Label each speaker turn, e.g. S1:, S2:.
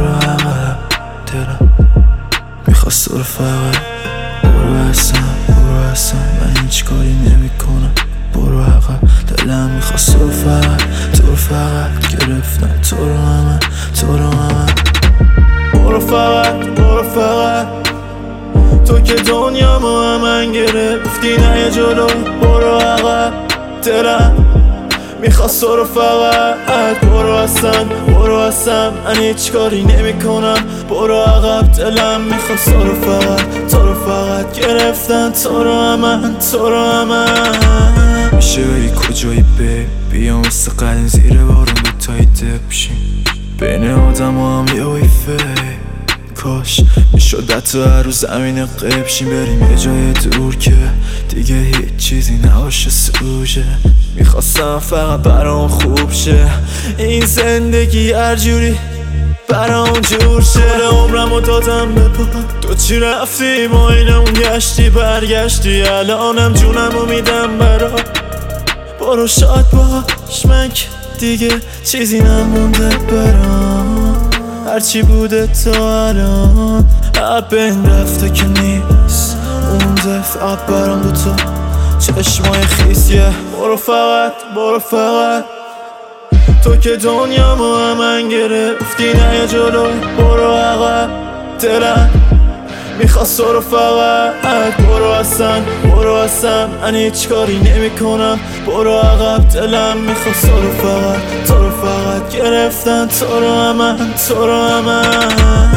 S1: برو عقب دلم میخواست تو رو فقط برو اصلا من هیچ کاری نمی کنم برو عقب دلم میخواست تو رو فقط گرفتم تو رو همه برو فقط تو که دنیامو من گرفتی نه یه جلو برو عقب دلم میخواست تو رو فقط برو اصلا من هیچ کاری نمی کنم برو عقب دلم میخواست تو رو فقط گرفتن تو رو همه میشه بری کجایی بیام مثل قدیم زیر بارون دوتایی دپشیم بین آدم هم یه ویفه کاش میشد تو هر روز زمین قبشیم بریم یه جای دور که دیگه هیچ چیزی نباشه سوژه میخواستم فقط برام خوب شه این زندگی هر جوری برام جور شه عمرمو دادم به پا تو چی رفتی با اینمون گشتی برگشتی الانم جونمو میدم برا برو شاد باش من که دیگه چیزی نمونده برام هرچی بوده تا الان بین رفته که نیست مونده فقط برام دوتا چشمای خیسیه برو فقط تو که دنیامو من گرفتی نه یه جلو برو عقب دلم میخواست تو رو فقط برو اصلا من هیچ کاری نمی کنم برو عقب دلم میخواست تو رو فقط گرفتن تو رو همه